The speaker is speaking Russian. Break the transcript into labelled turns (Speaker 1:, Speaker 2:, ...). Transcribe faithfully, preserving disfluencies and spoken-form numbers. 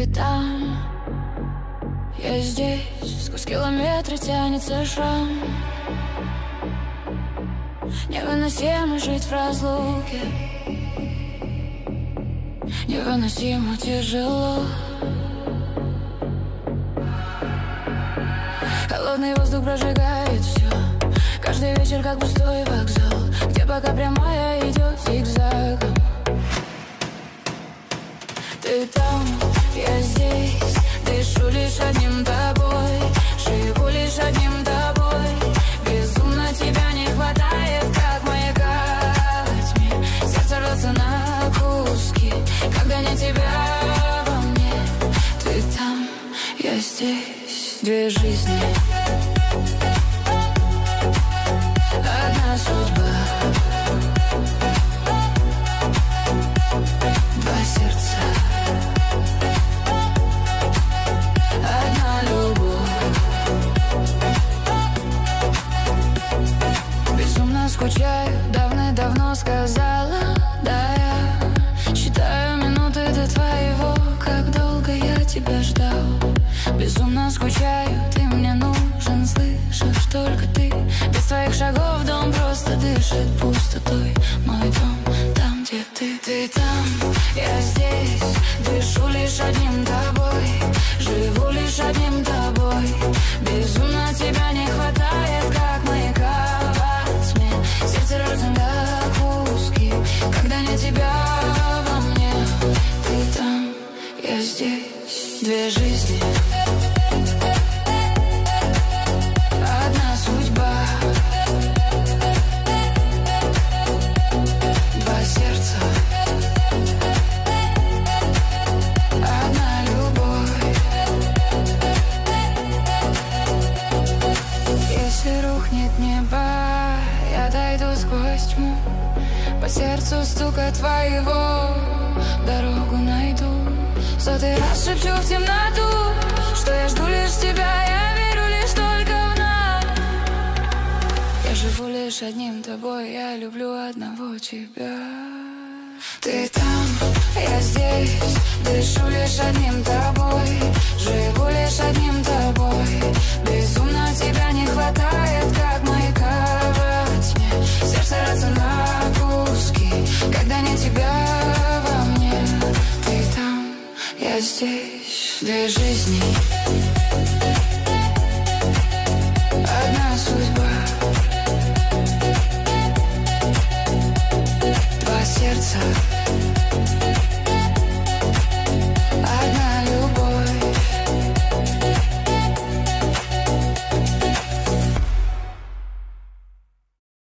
Speaker 1: Ты там, я здесь, сквозь километры тянется шрам. Невыносимо жить в разлуке, невыносимо тяжело. Холодный воздух прожигает все. Каждый вечер как пустой вокзал, где пока прямая идет зигзагом. Ты там, я здесь, дышу лишь одним тобой, живу лишь одним тобой. Безумно тебя не хватает, как маяка во тьме. Сердце рвется на куски, когда нет тебя во мне. Ты там, я здесь, две жизни, одна судьба, два сердца, одна любовь. Безумно скучаю, давно-давно сказала, да, я считаю минуты до твоего, как долго я тебя ждал. Безумно скучаю, ты мне нужен, слышишь, только ты. Без твоих шагов дом просто дышит пустотой. Мой дом там, где ты. Ты там, я здесь, дышу лишь одним тобой, живу лишь одним тобой. Безумно тебя не хватает, как маяка во тьме. Сердце рвется на куски, когда нет тебя во мне. Ты там, я здесь, две жизни, одна судьба, два сердца, одна любовь. Если рухнет небо, я дойду сквозь тьму, по сердцу стука твоего дорогу найду. Сотый раз шепчу в темноту, что я жду лишь тебя, я верю лишь только в нас. Я живу лишь одним тобой, я люблю одного тебя. Ты там, я здесь, дышу лишь одним тобой, живу лишь одним тобой. Безумно тебя не хватает, как маяка во тьме. Сердце рвется на куски, когда нет тебя во мне. Ты там, я здесь, две жизни.